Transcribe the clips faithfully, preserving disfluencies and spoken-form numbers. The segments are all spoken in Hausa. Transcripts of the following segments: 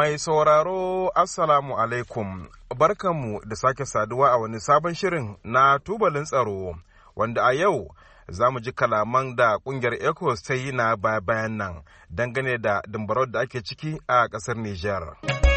Mai sauraro Assalamu alaikum, barkanmu da sake saduwa a wani sabon shirin na tubalin tsaro, wanda a yau za mu ji kalaman da kungiyar ECOWAS ta yi na bayan nan dangane da dambarwar da ake ciki a ƙasar Nijar.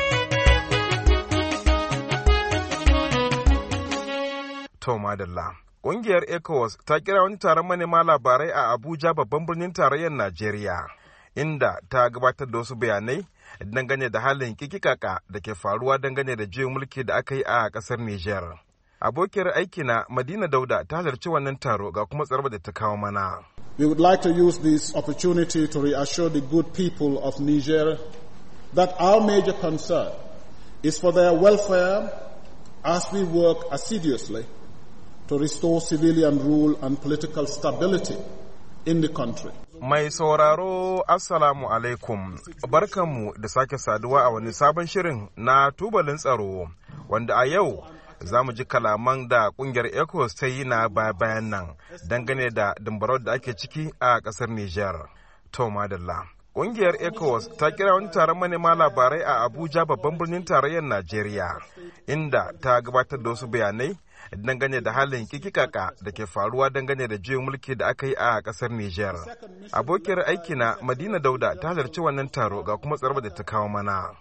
To madalla. Ƙungiyar ECOWAS ta kira wani taron manema labarai a Abuja, babban birnin tarayyar Najeriya, inda ta gabatar da wasu bayanai dangane da halin kikikaka da ke faruwa dangane da juyin mulki da aka yi a ƙasar Nijar. Abokiyar aikina Madina Dauda ta halarci wannan taro ga kuma tsarba da ta kawo mana. We would like to use this opportunity to reassure the good people of Niger that our major concern is for their welfare as we work assiduously to restore civilian rule and political stability in the country. Mai sauraro Assalamu alaikum, barkanmu da sake saduwa a wani sabon shirin na tubalin tsaro, wanda a yau za mu ji kalaman da kungiyar ECOWAS ta yi na bayan nan dangane da dambarwar da ake ciki a ƙasar Nijar. To madalla. Kungiyar ECOWAS ta kira wani taron manema labarai a Abuja, babban birnin tarayyar Najeriya, inda ta gabatar da wasu bayanai dangane da halin kikikaka da ke faruwa dangane da juyin mulki da aka yi a kasar Nijar. Abokiyar aikina Madina Dauda ta halarci wannan taro ga kuma tsarba da ta kawo mana.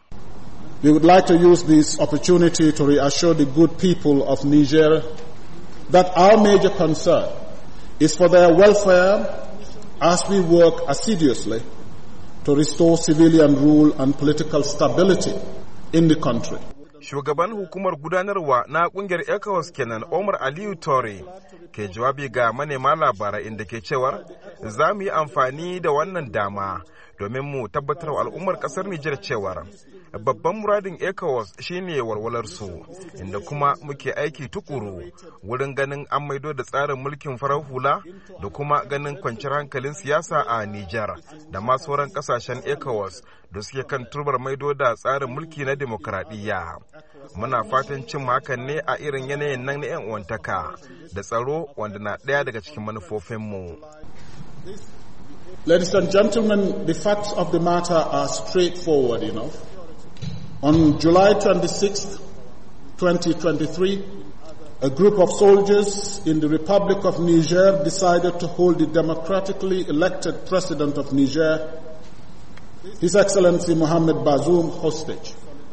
We would like to use this opportunity to reassure the good people of Niger that our major concern is for their welfare as we work assiduously to restore civilian rule and political stability in the country. Shugaban hukumar gudanarwa na kungiyar ECOWAS kenan Omar Aliyu Tore ke jawabi ga manema labarai inda ke cewar za mu yi amfani da wannan dama domin mu tabbatar wa al'ummar kasar Nijar cewar babban muradin ECOWAS shine walwalarsu, inda kuma muke aiki tukuru wurin ganin an maido da tsarin mulkin farar hula da kuma ganin kwanciyar hankalin siyasa a Nijar da ma sauran kasashen ECOWAS da suke kan turbar maido da tsarin mulki na demokradiyya. Muna fatan cin hakan ne a irin yanayin nan na 'yan uwantaka da tsaro wanda na ɗaya daga cikin manufofinmu. Ladies and gentlemen, the facts of the matter are straightforward enough. On July twenty-sixth, twenty twenty-three, a group of soldiers in the Republic of Niger decided to hold the democratically elected president of Niger, His Excellency Mohamed Bazoum, hostage.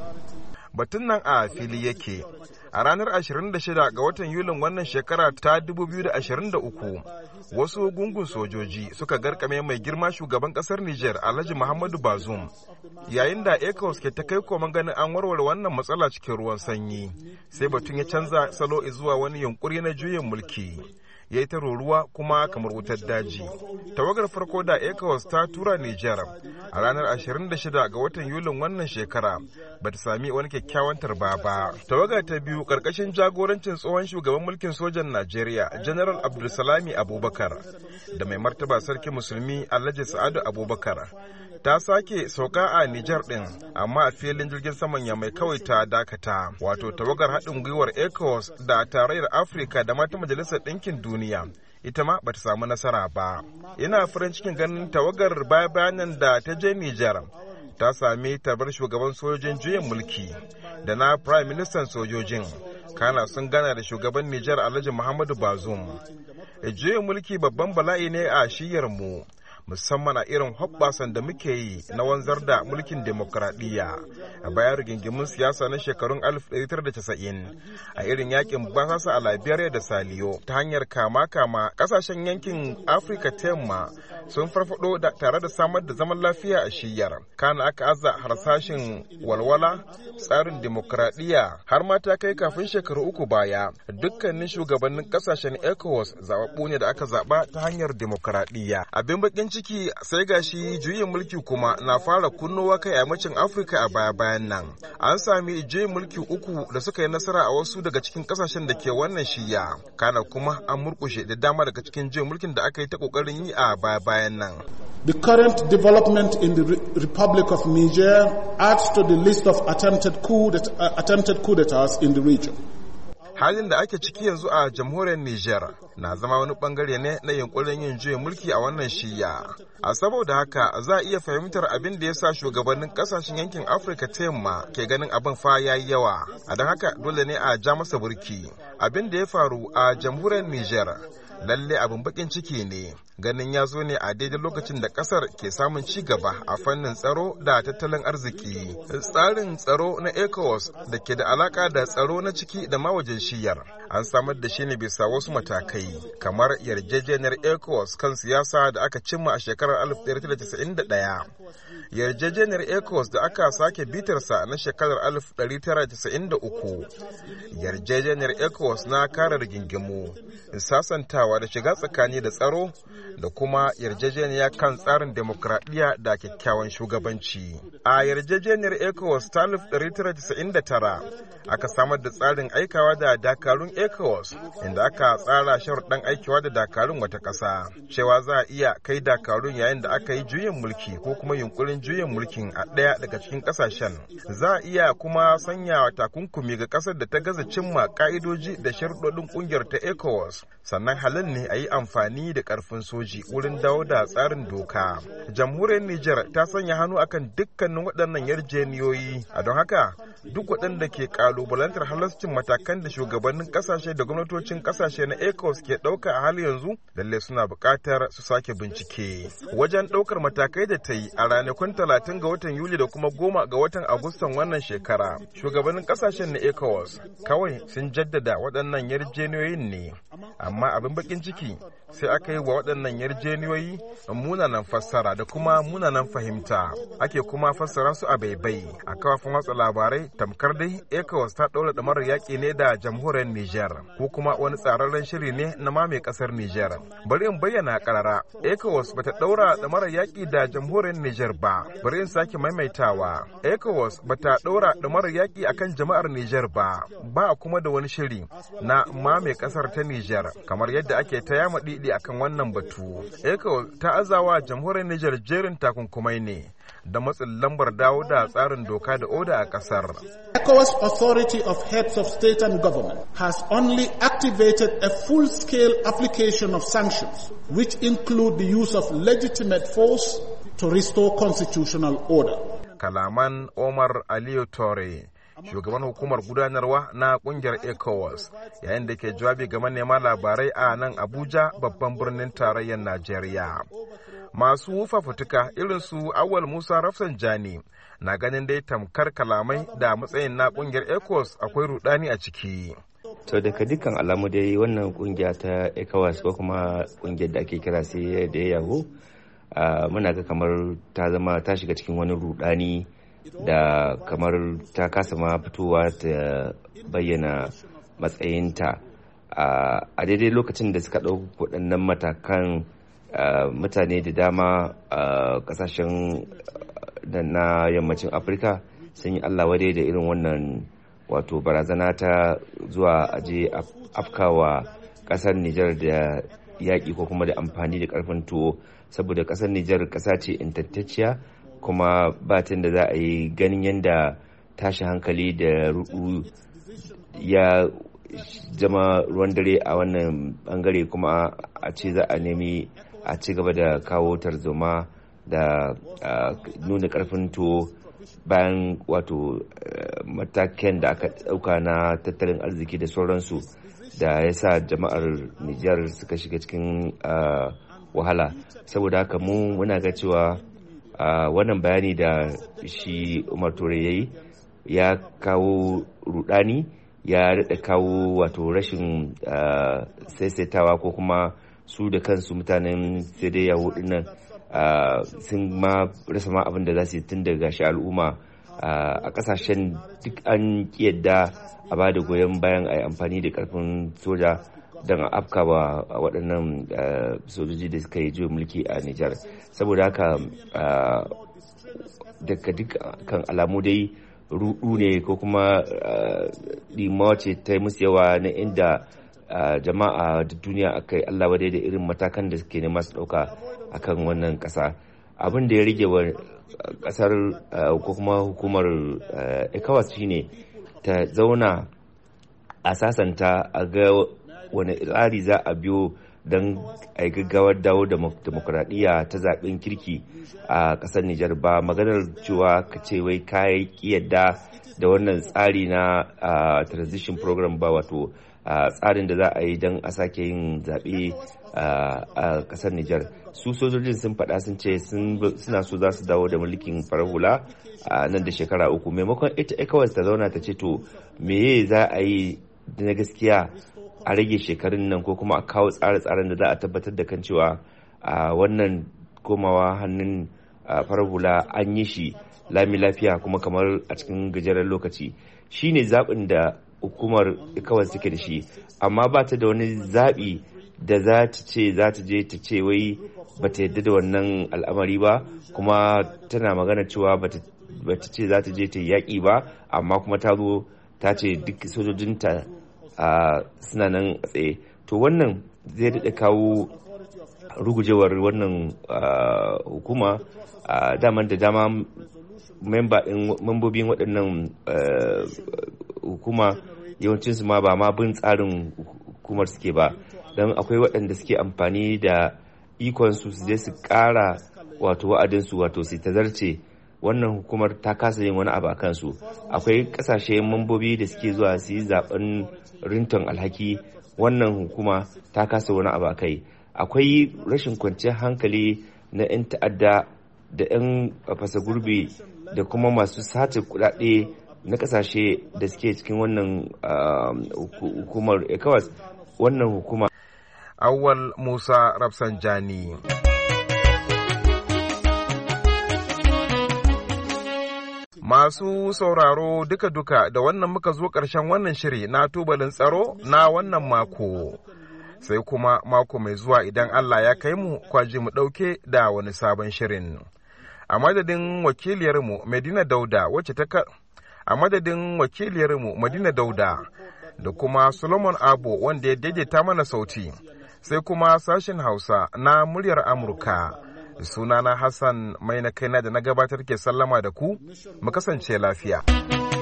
Batun nan a fili yake. A ranar ashirin da shida ga watan Yulin wannan shekara ta dubu biyu da ashirin da uku, wasu gungun sojoji suka garkame mai girma shugaban kasar Nijar Alhaji Muhammadu Bazoum. Yayin da ECOWAS ke ta kai koman ganin an warware wannan matsala cikin ruwan sanyi, sai batun ya canza salo zuwa wani yunkuri na juyin mulki. Ya yi ta ruruwa kuma kamar wutar daji. Tawagar farko da ECOWAS ta tura Nijar a ranar ashirin da shida ga watan Yulin wannan shekara ba ta sami wani kyakkyawan tarba ba. Tawaga ta biyu karkashin jagorancin tsohon shugaban mulkin sojan Najeriya General Abdulsalami Abubakar da mai martaba sarki musulmi Alhaji Sa'adu Abubakar ta sake sauka a Nijar din, amma a filin jirgin saman ya mai kawai ta dakata. Wato tawagar haɗin gwiwar ECOWAS da tarayyar Afirka da mata majalisar ɗinkin duniya ita ma bata samu nasara ba. Ina farin cikin ganin tawagar baya-bayanan da ta je Nijar ta sami tarbar shugaban sojojin juyin mulki da na Prime Minister sojojin, kana sun gana da shugaban Nijar Alhaji Muhammadu Bazoum. Juyin mulki babban bala'i ne a shiyar mu, musamman a irin hoɓɓasan da muke yi na wanzar da mulkin demokradiyya a bayan rigingimun siyasa na shekarun alif ɗari tara da casa'in, a irin yakin basasa a Liberia da Saliyo. Ta hanyar kama-kama ƙasashen yankin Afirka ta yamma sun farfado da tare da samar da zaman lafiya a shiyar. Kana aka aza harsashin walwala tsarin demokradiyya har ma ta kai kafin shekaru uku baya dukkanin shugabannin ƙasashen ECOWAS zaɓaɓɓu ne da aka zaɓa ta hanyar demokradiyya. Abin bakin ciki sai gashi juyin mulki kuma na fara kunnowa kai a yammacin Afirka a baya-bayan nan. An sami juyin mulki uku da suka yi nasara a wasu daga cikin kasashen da ke wannan shiya. Kana kuma an murkushe da dama daga cikin juyin mulkin da aka yi ta kokarin yi a baya-bayan nan. The current development in the Re- Republic of Niger adds to the list of attempted coup that, uh, attempted coup d'etats in the region. halin da ake ciki yanzu a jamhuriyar Nijar na zama wani bangare ne na yunkurin yin juyin mulki a wannan shiya. A saboda haka za a iya fahimtar abin da ya sa shugabannin kasashen yankin Afirka ta yamma ke ganin abin fa yayi yawa. A don haka dole ne a ja masa burki. Abin da ya faru a jamhuriyar Nijar lalle abin bakin ciki ne, ganin ya zo ne a daidai lokacin da kasar ke samun ci gaba a fannin tsaro da tattalin arziki. Tsarin tsaro na ECOWAS da ke da alaka da tsaro na ciki da mawajin shiyar an samar da shi ne bisa wasu matakai, kamar yarjejeniyar ECOWAS kan siyasa da aka cimma a shekarar alif ɗaya tara casa'in da ɗaya, yarjejeniyar ECOWAS da aka sake bitarsa na shekarar alif ɗari tara casa'in da uku, yarjejeniyar ECOWAS na kare rigingimu, sasantawa da shiga tsakani da tsaro, da kuma yarjejeniya kan tsarin demokradiyya da kyakkyawan shugabanci. A yarjejeniyar ECOWAS ta alif ɗari tara casa'in da tara aka samar da tsarin aikawa da dakarun ECOWAS, inda aka tsara sharuɗan aikewa da dakarun wata ƙasa, cewa za a iya kai dakarun yayin da aka yi juyin mulki ko kuma yunkurin juyin mulkin a ɗaya daga cikin ƙasashen. Za a iya kuma sanya takunkumi ga ƙasar da ta gaza cimma ƙa'idoji da sharuɗoɗin ƙungiyar ta ECOWAS, sannan halin ne a yi amfani da ƙarfin soji wurin dawo da tsarin doka. Jamhuriyar Nijar ta sanya hannu akan dukkanin waɗannan yarjejeniyoyi, a don haka duk waɗanda ke ƙalubalantar halascin matakan da shugabannin ƙasashe da gwamnatocin ƙasashe na ECOWAS ke ɗauka a hali yanzu, lalle suna buƙatar su sake bincike. Wajen ɗaukar matakai da ta yi a ranakun talatin ga watan Yuli da kuma goma ga watan Agustan wannan shekara, shugabannin ƙasashen na ECOWAS kawai sun jaddada waɗannan yarjejeniyoyin ne. Amma abin bakin ciki sai aka yi wa waɗannan yarjejeniyoyi munanan fassara da kuma munanan fahimta, ake kuma fassara su a baibai a kafafin watsa labarai tamkar dai ECOWAS ta ɗaura ɗamarar yaƙi ne da jamhuriyar Nijar ko kuma wani tsararren shiri ne na mame ƙasar Nijar. Bari in bayyana ƙarara, ECOWAS bata ɗaura ɗamarar yaƙi da jamhuriyar Nijar ba. Bari in sake maimaitawa, ECOWAS bata ɗaura ɗamarar yaƙi akan jama'ar Nijar ba, ba kuma da wani shiri na mame ƙasar ta Nijar kamar yadda ake ta yama ɗiɗi akan wannan batu. ECOWAS ta azawa jamhuriyar Nijar jerin takunkumai ne da matsin lambar dawo da tsarin doka da oda a kasar. ECOWAS Authority of Heads of State and Government has only activated a full-scale application of sanctions, which include the use of legitimate force to restore constitutional order. Kalaman Omar Aliyu Tore, shugaban hukumar gudanarwa na kungiyar ECOWAS, yayin da ke jawabi ga manema labarai a nan Abuja, babban birnin tarayyar Najeriya. Masu fafutuka irin su Awal Musa Rafsanjani na ganin dai tamkar kalamai da matsayin na kungiyar ECOWAS akwai rudani a ciki. To daga dukkan alamu dai wannan kungiya ta ECOWAS ko kuma kungiyar da ake kira sai da yahu muna ga kamar ta zama ta shiga cikin wani rudani da kamar ta kasa ma fitowa ta bayyana matsayinta a daidai lokacin da suka ɗauki waɗannan matakan. Uh, mutane da dama a uh, kasashen da na yammacin Afirka sun yi Allah wadai da irin wannan wato barazana ta zuwa aje afkawa kasar Nijar da yaƙi ko kuma da amfani da ƙarfin tuwo, saboda kasar Nijar ƙasa ce intacciya kuma batin da za a yi ganin yadda tashi hankali da ruɗu ya zama ruwan dare a wannan bangare, kuma a ce za a nemi a ci gaba da kawo tarzoma da nuna karfin tuwo bayan wato matakan da aka dauka na tattalin arziki da sauransu da ya sa jama'ar Nijar suka shiga cikin wahala. Saboda haka mu muna ga cewa wannan bayani da shi Umar Ture ya yi ya kawo rudani, ya daɗa kawo wato rashin saisaitawa ko kuma su da kansu mutanen sai dai yahu dinnan sun ma rasa ma abin da za su yi, tun daga shi al'umma a kasashen duk an yadda a ba da goyon bayan a yi amfani da karfin soja don a afka wa waɗannan sojoji da suka yi juyin mulki a Nijar. Saboda haka daga dukkan alamu dai rudu ne ko kuma ɗimawa ce ta yi musu yawa na inda Uh, jama'a da duniya akai Allah wadai da irin matakan da suke nema su dauka akan wannan kasa. Abin da ya rage wa kasar uh, ko kuma hukumar uh, ECOWAS shine ta zauna a sasanta a ga wani tsari za a biyo don a yi gaggawar dawo da demokuraɗiyya ta zaɓen kirki a ƙasar Nijar. Ba maganar cewa ka ce wai kayi yadda da wannan tsari na transition program ba, wato tsarin da za a yi don a sake yin zaɓe a ƙasar Nijar. Su sojojin sun faɗa sun ce suna so za su dawo da mulkin farar hula a nan da shekara uku, maimakon ita ECOWAS ta zauna ta ce to meye za a yi na gaskiya a rage shekarun nan, ko kuma a kawo tsare-tsaren da za a tabbatar da kan cewa a wannan komawa hannun farar hula an yi shi lami lafiya kuma kamar a cikin gajeren lokaci. Shi ne zaɓin da hukumar ECOWAS take da shi, amma ba ta da wani zaɓi da za ta ce za ta je ta ce wai ba ta yadda da wannan al'amari ba, kuma tana magana cewa ba ta ce za ta je ta yaƙi ba, amma kuma ta zo ta ce duk sojojinta suna nan a tsaye. To wannan zai daɗa kawo rugujewar wannan hukuma. Daman da dama membobin waɗannan hukuma yawancinsu ma ba ma bin tsarin hukumar suke ba, don akwai waɗanda suke amfani da ikonsu su je su ƙara wato wa'adinsu, wato su tazarce. Wannan hukumar ta kasa yin wani abu a kansu. Akwai ƙasashe mambobi da suke zuwa su yi zaɓen rinton alhaki, wannan hukuma ta kasa wani abu a kai. Akwai rashin kwanciyar hankali na 'yan ta'adda da 'yan fasa gurbi da kuma masu sace kuɗaɗe na ƙasashe da suke cikin wannan hukumar ECOWAS. Wannan hukuma Awwal Musa Rafsanjani. Masu sauraro duka-duka da wannan muka zo ƙarshen wannan shiri na tubalin tsaro na wannan mako. Sai kuma mako mai zuwa idan Allah ya kai mu, kwaji mu ɗauke da wani sabon shirin. A madadin wakiliyarmu Medina Dauda wacce ta ka a madadin wakiliyarmu Medina Dauda da kuma Solomon Abo wanda ya daidaita mana sauti, sai kuma sashen Hausa na muryar Amurka. Sunana Hassan mai na kaina da na gabatar ke sallama da ku, mu kasance lafiya.